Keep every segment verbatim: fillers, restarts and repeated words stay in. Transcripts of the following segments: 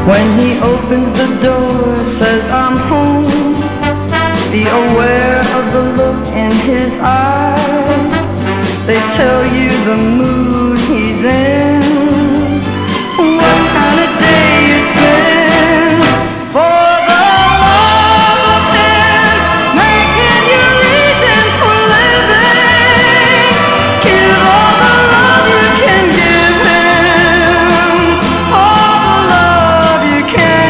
When he opens the door, says I'm home, be aware of the look in his eyes. They tell you the mood he's in, what kind of day it's been. For the love of him, making you reason for living, give all the love you can give him, all the love you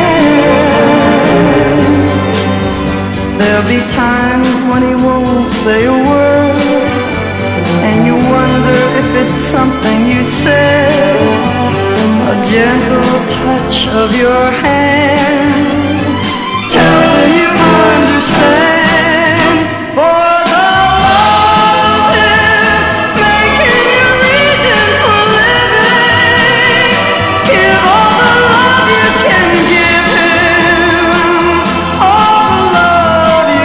can. There'll be times when he won't say a word, and you wonder if it's something you said. A gentle touch of your hand tells him you understand. For the love of him, making you reason for living, give all the love you can give him, all the love you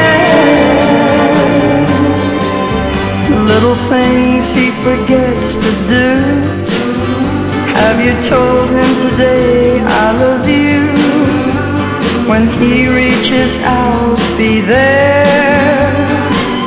can. Little things he forgets to do. Have you told him today I love you? When he reaches out, be there.